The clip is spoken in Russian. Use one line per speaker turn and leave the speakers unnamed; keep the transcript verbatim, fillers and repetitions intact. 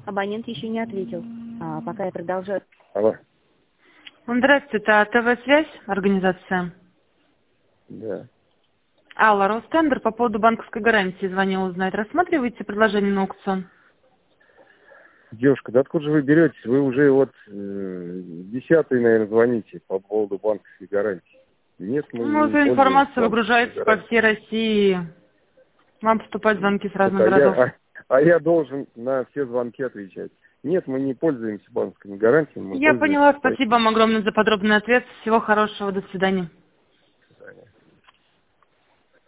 Абонент еще не ответил. А, пока я продолжаю.
Алло.
Здравствуйте, это ТВ-связь, организация.
Да.
Алла, Ростендер, по поводу банковской гарантии звонил узнать. Рассматриваете предложение на аукцион?
Девушка, да откуда же вы беретесь? Вы уже вот э, десятый, наверное, звоните по поводу банковской гарантии. Нет, мы
Ну,
не
эта информация
пользуемся
выгружается по
гарантией.
всей России. Вам поступают звонки с
Так,
разных
а, я,
городов.
а, а я должен на все звонки отвечать. Нет, мы не пользуемся банковскими гарантиями. Мы
Я
пользуемся
поняла,
ипотекой.
спасибо вам огромное за подробный ответ. Всего хорошего, до свидания.